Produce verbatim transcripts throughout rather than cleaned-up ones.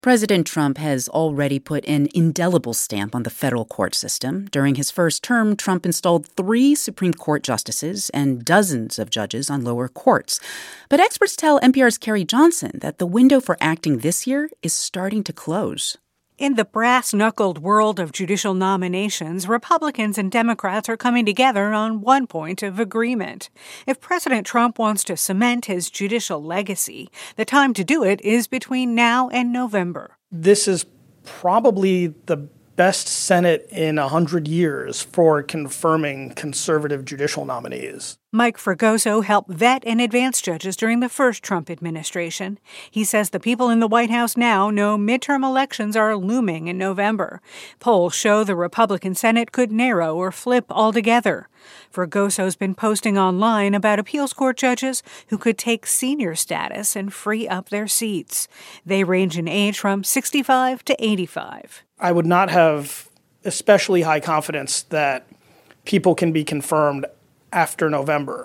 President Trump has already put an indelible stamp on the federal court system. During his first term, Trump installed three Supreme Court justices and dozens of judges on lower courts. But experts tell N P R's Carrie Johnson that the window for acting this year is starting to close. In the brass-knuckled world of judicial nominations, Republicans and Democrats are coming together on one point of agreement. If President Trump wants to cement his judicial legacy, the time to do it is between now and November. This is probably the best Senate in one hundred years for confirming conservative judicial nominees. Mike Fregoso helped vet and advance judges during the first Trump administration. He says the people in the White House now know midterm elections are looming in November. Polls show the Republican Senate could narrow or flip altogether. Fregoso's been posting online about appeals court judges who could take senior status and free up their seats. They range in age from sixty-five to eighty-five. I would not have especially high confidence that people can be confirmed after November.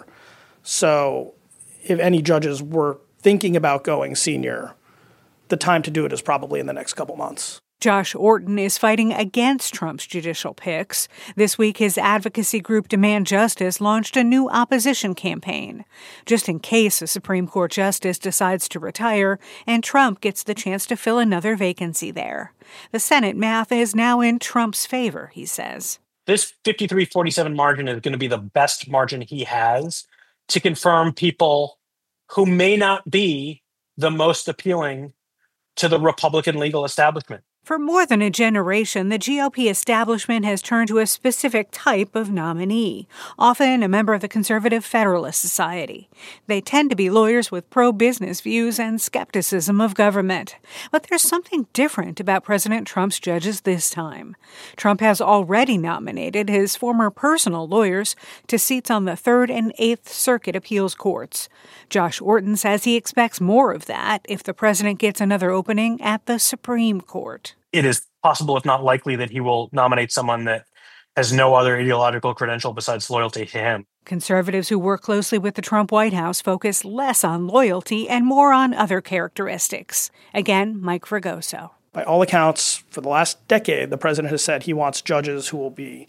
So if any judges were thinking about going senior, the time to do it is probably in the next couple months. Josh Orton is fighting against Trump's judicial picks. This week, his advocacy group Demand Justice launched a new opposition campaign, just in case a Supreme Court justice decides to retire and Trump gets the chance to fill another vacancy there. The Senate math is now in Trump's favor, he says. This fifty-three forty-seven margin is going to be the best margin he has to confirm people who may not be the most appealing to the Republican legal establishment. For more than a generation, the G O P establishment has turned to a specific type of nominee, often a member of the Conservative Federalist Society. They tend to be lawyers with pro-business views and skepticism of government. But there's something different about President Trump's judges this time. Trump has already nominated his former personal lawyers to seats on the Third and Eighth Circuit appeals courts. Josh Orton says he expects more of that if the president gets another opening at the Supreme Court. It is possible, if not likely, that he will nominate someone that has no other ideological credential besides loyalty to him. Conservatives who work closely with the Trump White House focus less on loyalty and more on other characteristics. Again, Mike Fregoso. By all accounts, for the last decade, the president has said he wants judges who will be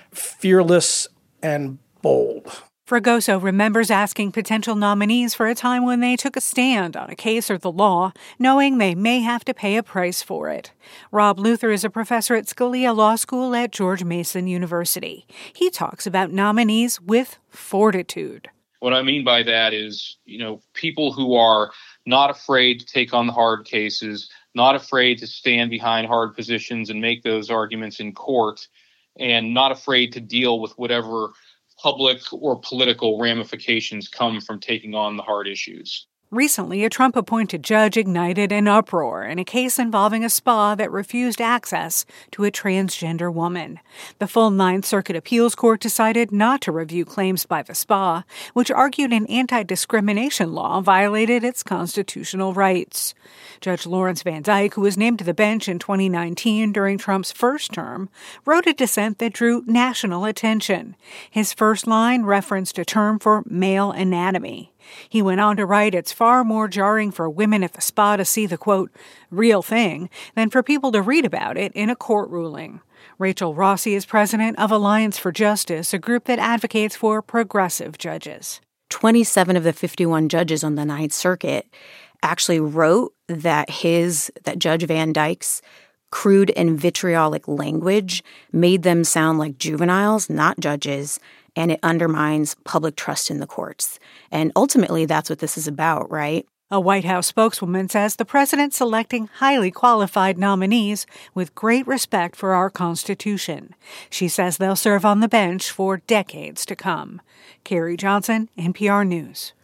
fearless and bold. Fregoso remembers asking potential nominees for a time when they took a stand on a case or the law, knowing they may have to pay a price for it. Rob Luther is a professor at Scalia Law School at George Mason University. He talks about nominees with fortitude. What I mean by that is, you know, people who are not afraid to take on the hard cases, not afraid to stand behind hard positions and make those arguments in court, and not afraid to deal with whatever public or political ramifications come from taking on the hard issues. Recently, a Trump-appointed judge ignited an uproar in a case involving a spa that refused access to a transgender woman. The full Ninth Circuit Appeals Court decided not to review claims by the spa, which argued an anti-discrimination law violated its constitutional rights. Judge Lawrence Van Dyke, who was named to the bench in twenty nineteen during Trump's first term, wrote a dissent that drew national attention. His first line referenced a term for male anatomy. He went on to write, it's far more jarring for women at the spa to see the, quote, real thing than for people to read about it in a court ruling. Rachel Rossi is president of Alliance for Justice, a group that advocates for progressive judges. twenty-seven of the fifty-one judges on the Ninth Circuit actually wrote that his, that Judge Van Dyke's crude and vitriolic language made them sound like juveniles, not judges, and it undermines public trust in the courts. And ultimately, that's what this is about, right? A White House spokeswoman says the president's selecting highly qualified nominees with great respect for our Constitution. She says they'll serve on the bench for decades to come. Carrie Johnson, N P R News.